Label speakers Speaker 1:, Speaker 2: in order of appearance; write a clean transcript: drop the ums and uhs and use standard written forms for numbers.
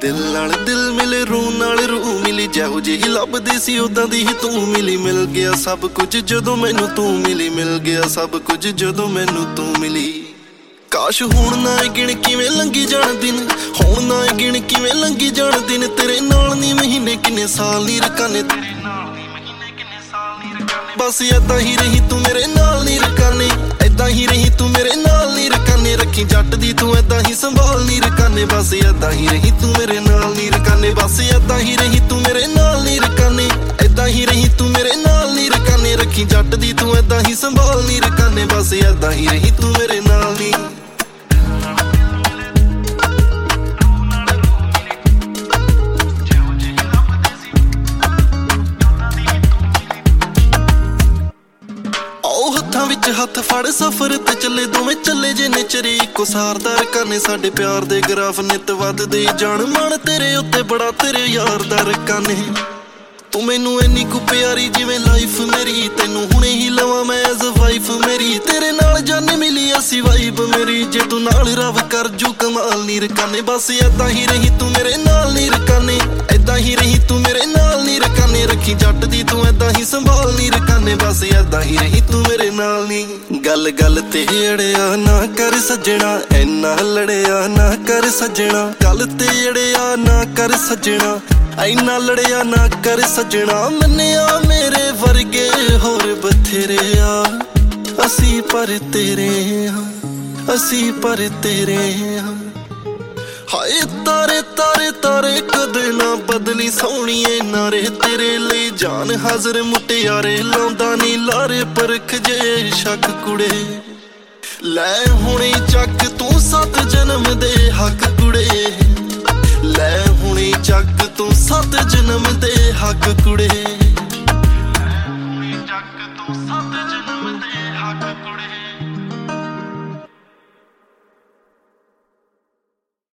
Speaker 1: दिल नाल दिल मिले रूह नाल रूह मिली, जहो जी लभदी सी उदां दी ही तू मिली। मिल गया सब कुछ जदों मैनू तू मिली, मिल गया सब कुछ जदों मैनू तू मिली। काश हुण ना गिण किवें लंघी जाण दिन, हुण ना गिण किवें लंघी जाण दिन। तेरे नाल नी महीने किन्ने साल नी रकाने, तेरे नाल नी महीने किन्ने साल नी रकाने। बस ऐदां ही रही तू मेरे नाल नी रकाने, ऐदां ही रही तू मेरे नाल नी रकाने। रखी जट दी तू ऐदां ही संभाल नी रकाने, बस ऐदां ही रही तू मेरे नाल नी रकाने। बस ऐदां ही रही तू मेरे नाल नी रकाने, ऐदां ही रही तू मेरे नाल नी रकाने। रखी जट दी तू ऐदां ही संभाल नी रकाने, बस ऐदां ही रही तू मेरे नाल नी। विच हथ फड़ सफर ते चले दोवें चले जे नेचरे इको सारदार करने। साडे प्यार दे ग्राफ नित वधदे जान, मन तेरे उत्ते बड़ा तेरे यार दा रकाने। तू मैनू इन्नी कु प्यारी जिवें लाइफ मेरी, तेनू हुणे ही लवां मैं एज वाइफ मेरी। तेरे नाल जाने मिली असी वाइब मेरी, जे तू नाल रव कर जू कमाल नी रकाने। बस ऐदां ही रही तू मेरे नाल नी रकाने, ऐदां ही रही तू मेरे नाल नी रकाने। रखी जट दी तू ऐदां ही संभाल नी रकाने, बस ऐदां ही रही तू मेरे नाल नी। गल गल ते अड़िया ना कर सजना, ऐना लड़िया ना कर सजना। गल ते अड़िया ना कर सजना, ऐना लड़िया ना कर सजना। मन्निया मेरे वर्गे होर बथेरे आ, असी पर तेरे हाँ, असी पर तेरे हाँ। हाय तारे तारे तारे कदे ना बदली सोहणीए नारे। तेरे लिए जान हाजर मुटियारे, लाउंदा नी लारे परख जे शक कुड़े। लै हुणे चक तू 7 जन्म दे हक कुड़े, लै हुणे चक तू 7 जन्म दे हक कुड़े। लै हुणे चक तू 7